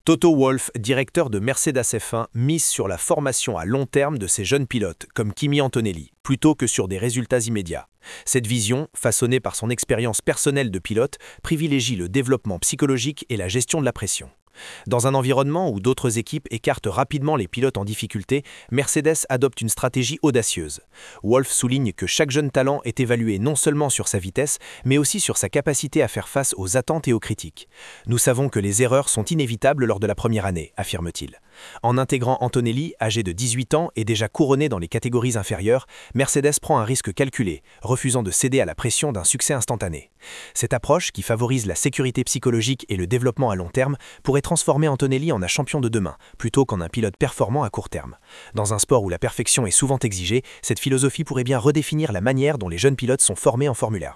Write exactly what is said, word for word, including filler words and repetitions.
Toto Wolff, directeur de Mercedes F un, mise sur la formation à long terme de ses jeunes pilotes, comme Kimi Antonelli, plutôt que sur des résultats immédiats. Cette vision, façonnée par son expérience personnelle de pilote, privilégie le développement psychologique et la gestion de la pression. Dans un environnement où d'autres équipes écartent rapidement les pilotes en difficulté, Mercedes adopte une stratégie audacieuse. Wolff souligne que chaque jeune talent est évalué non seulement sur sa vitesse, mais aussi sur sa capacité à faire face aux attentes et aux critiques. Nous savons que les erreurs sont inévitables lors de la première année, affirme-t-il. En intégrant Antonelli, âgé de dix-huit ans et déjà couronné dans les catégories inférieures, Mercedes prend un risque calculé, refusant de céder à la pression d'un succès instantané. Cette approche, qui favorise la sécurité psychologique et le développement à long terme, pourrait transformer Antonelli en un champion de demain, plutôt qu'en un pilote performant à court terme. Dans un sport où la perfection est souvent exigée, cette philosophie pourrait bien redéfinir la manière dont les jeunes pilotes sont formés en Formule un.